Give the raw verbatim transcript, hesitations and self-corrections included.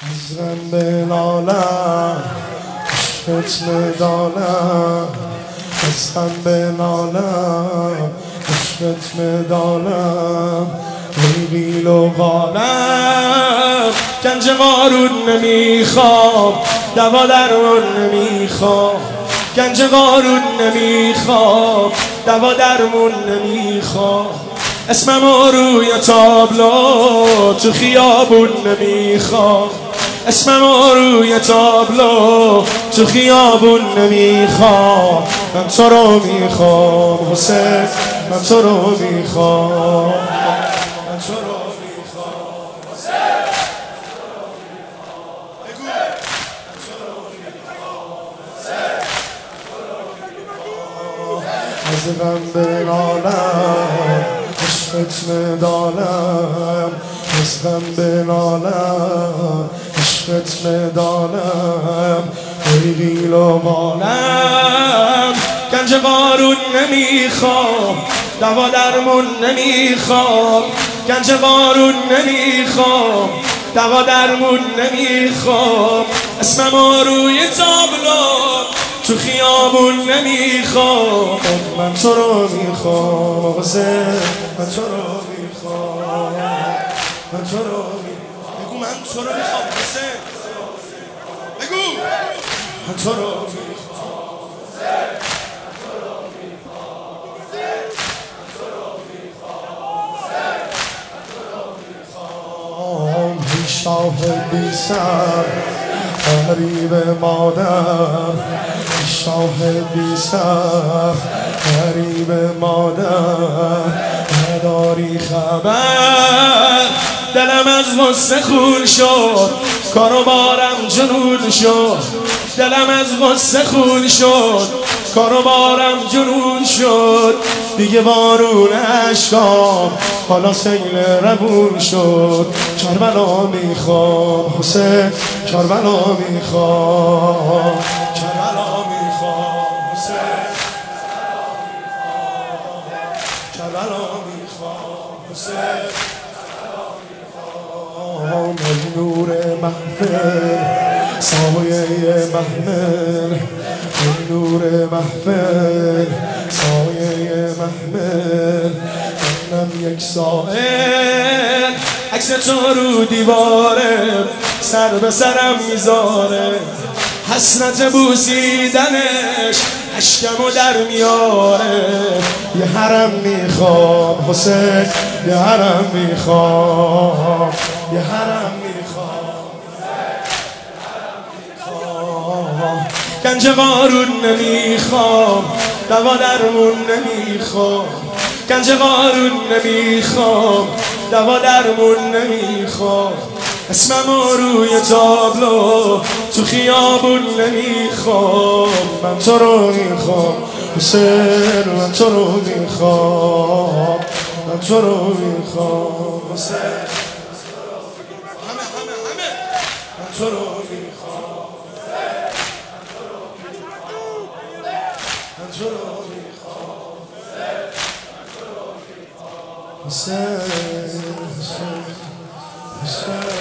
عشقم به نالم عشقت میدانم عشقم به نالم عشقت میدانم ای قیل و قالم گنج قارون نمیخوام دوا درمون نمیخوام گنج قارون نمیخوام دوا درمون نمیخوام اسممو روی تابلو تو خیابون نمیخوام اسممو روی تابلو تو خیابون نمیخوام من تو رو میخوام حسین من تو رو میخوام من تو رو میخوام حسین از غم به نالم عشقت میدانم از غم به نالم عشقت میدانم ای قیل و قالم گنج قارون نمیخوام دوا درمون نمیخوام گنج قارون نمیخوام دوا درمون نمیخوام اسممو روی تابلو تو خیابون نمیخوام من تو رو میخوام حسین من تو رو میخوام من تو رو میخوام بگو من تو رو میخوام حسین بگو من تو رو میخوام حسین من تو رو میخوام حسین من تو رو میخوام حسین من تو رو میخوام ای شاه بی سر غریب مادر شاه بی سر غریب مادر نداری خبر دلم از غصه خون شد کار و بارم جنون شد دلم از غصه خون شد کار و بارم جنون شد دیگه بارون اشکام حالا سیل روون شد کربلا میخوام حسین کربلا میخوام کربلا میخوام حسین کربلا میخوام حسین ای نور محفل سایه محمل ای نور محفل سایه محمل منم یک سائل عکس تو رو دیواره سر به سرم میذاره حسرت بوسیدنش اشکمو در میاره یه حرم میخوام حسین یه حرم میخوام یه حرم میخوام گنج قارون نمیخوام دوا درمون نمیخوام گنج قارون نمیخوام دوا درمون نمیخوام اسممو روی تابلو تو خیابون نمیخوام من تو رو میخوام حسین من تو رو میخوام من تو رو میخوام حسین همه همه همه من تو رو میخوام من تو رو میخوام حسین حسین حسین